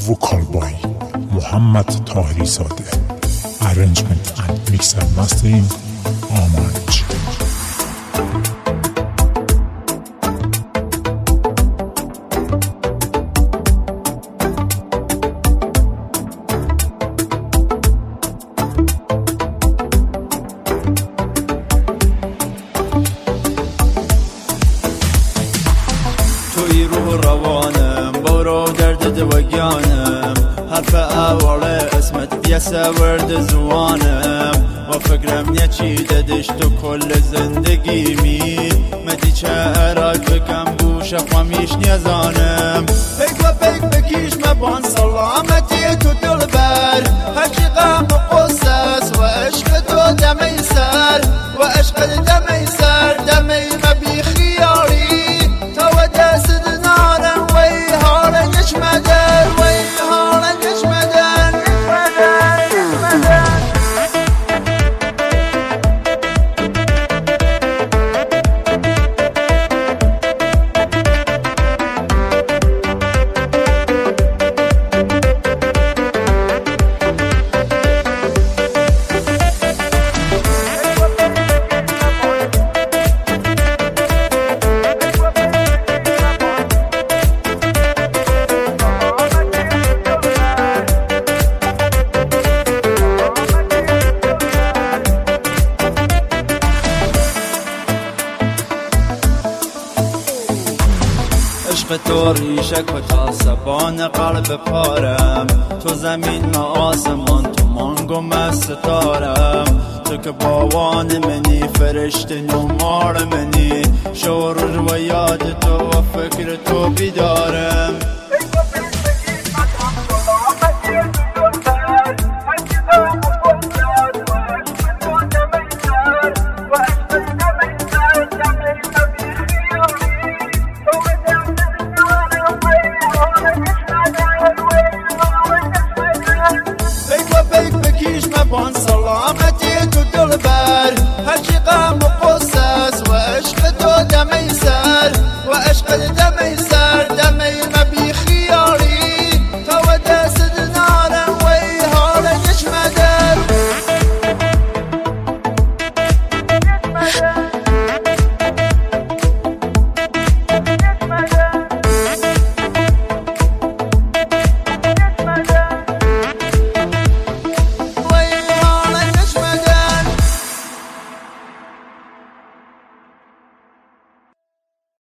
Vocal by Muhammad Tahiri Sadeh. Arrangement and mix and mastering Amanj. توی روح روانم برو درد دوگانم حرف اول اسمت دیسه ورد زوانم و فکرم نیه چی دادش تو کل زندگیمی مدی چه عراق بکم بوش خوامیش نیزانم پیک و پیک بکیش مبان سلامتی تو دل بر حقیقم قصص و عشق تو دمی سر و عشق دمی سر دمی مبی خیالی عشق تو ریشک و تاسبان قلب پارم تو زمین ما آسمان تو مانگو من ستارم تو که باوان منی فرشت نمار منی شعور و یاد تو و فکر تو بیدارم